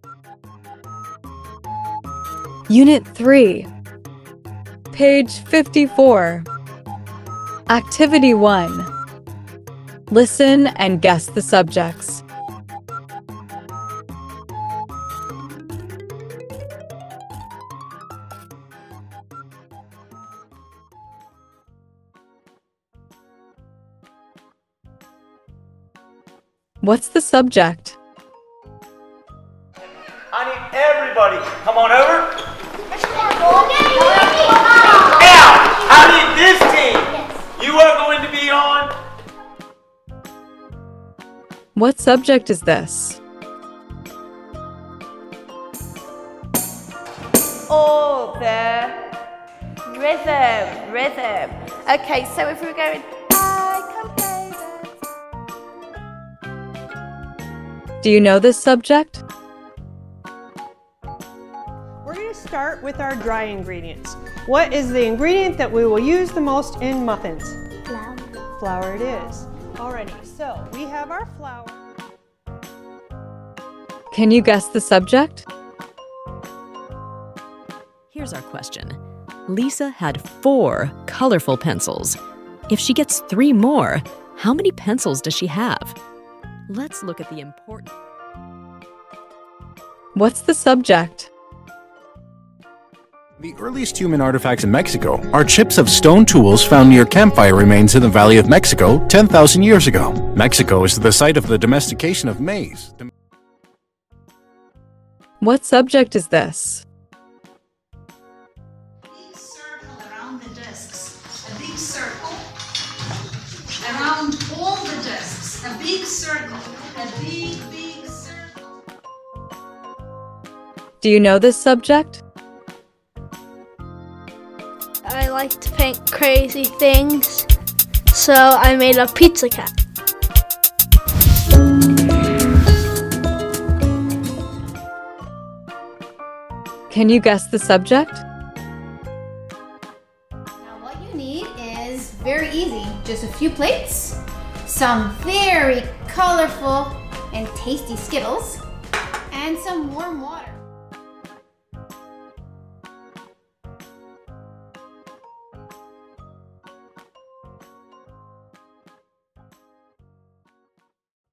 Unit 3, page 54. Activity 1. Listen and guess the subjects. What's the subject? I need everybody. Come on over. Now, I need this team. You are going to be on. What subject is this? Oh, the rhythm. Okay, so if we were going, I can play that. Do you know this subject? We're going to start with our dry ingredients. What is the ingredient that we will use the most in muffins? Flour. Flour it is. Alrighty, so we have our flour. Can you guess the subject? Here's our question. Lisa had 4 colorful pencils. If she gets 3 more, how many pencils does she have? Let's look at the important... What's the subject? The earliest human artifacts in Mexico are chips of stone tools found near campfire remains in the Valley of Mexico 10,000 years ago. Mexico is the site of the domestication of maize. What subject is this? Big circle around the discs. A big circle around all the discs. A big circle. A big circle. Do you know this subject? I like to paint crazy things, so I made a pizza cat. Can you guess the subject? Now what you need is very easy. Just a few plates, some very colorful and tasty Skittles, and some warm water.